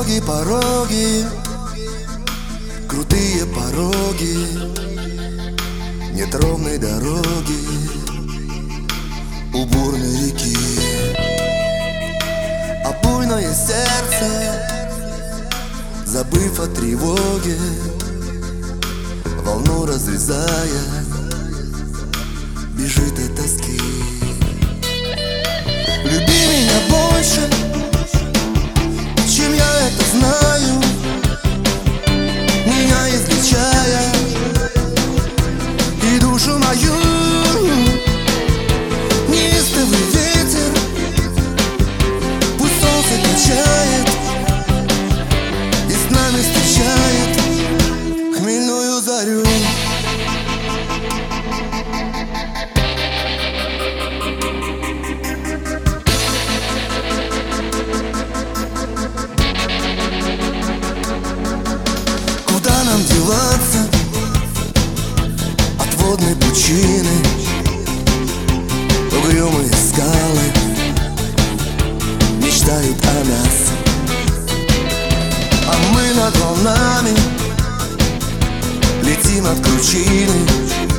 Пороги, пороги, крутые пороги, нет ровной дороги у бурной реки. А буйное сердце, забыв о тревоге, волну разрезая, бежит от тоски. Люби меня больше, чем я это знаю, меня излечая и душу мою. Неистовый ветер, пусть солнце качает и с нами встречает хмельную зарю. Куда нам деваться от водной пучины? Угрюмые скалы мечтают о нас, а мы над волнами летим от кручины,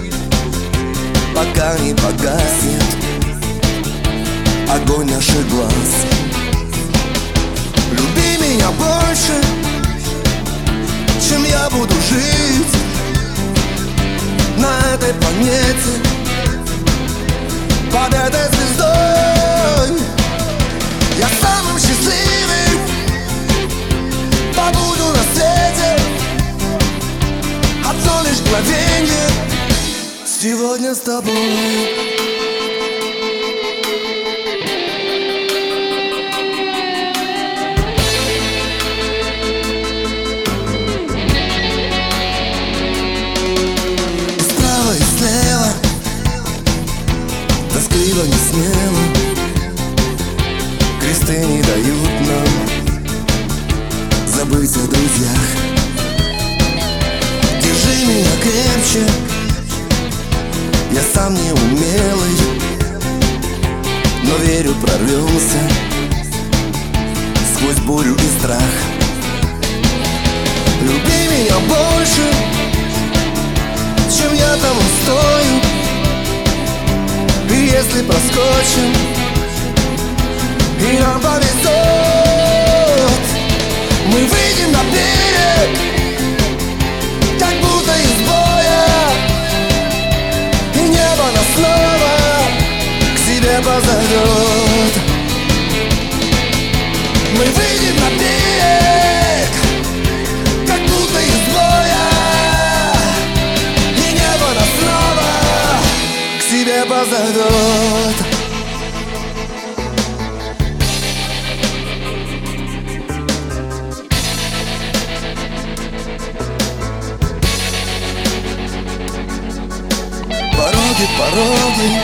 пока не погаснет огонь наших глаз. Люби меня больше, чем я буду жить на этой планете, под этой звездой. Я самым счастливым побуду на свете одно лишь мгновенье сегодня с тобой. Тоскливо, не смело, кресты не дают нам забыть о друзьях. Держи меня крепче, я сам не умелый, но верю, прорвемся сквозь бурю и страх. Люби меня больше, чем я тому стою. И если проскочим, и нам повезет, мы выйдем на берег, как будто из боя, и небо нас снова к себе позовет. Мы выйдем на берег, как будто из боя, и небо нас снова к себе позовет. Пороги, пороги,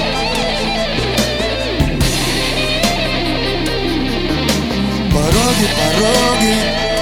пороги, пороги,